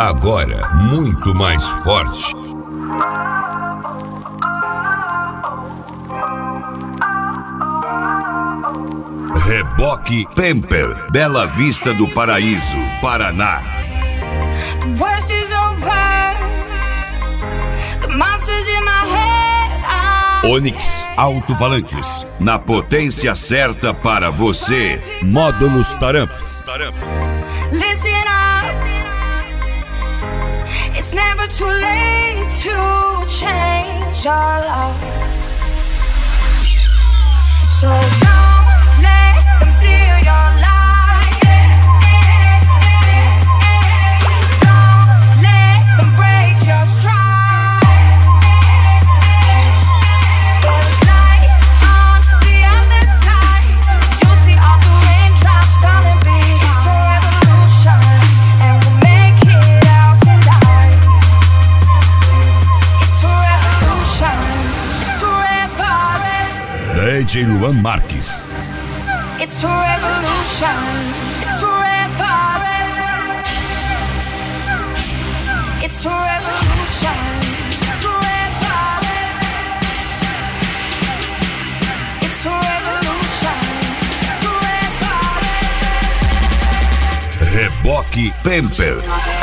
Agora, muito mais forte. Reboque Pemper, Bela Vista do Paraíso, Paraná. The worst is over. The monsters in my head. Onix Alto-Falantes, na potência certa para você. Módulos Taramps. Listen up. It's never too late to change your love. So don't let them steal your life. Don't let them break your stride. There's light on the other side. You'll see all the raindrops falling behind. It's a revolution, and we'll make it out tonight. It's a revolution. It's a revolution. DJ Luan Marques. It's a revolution. It's a revolution. It's a revolution. It's a revolution. It's a revolution. It's a revolution. Reboque Pemper.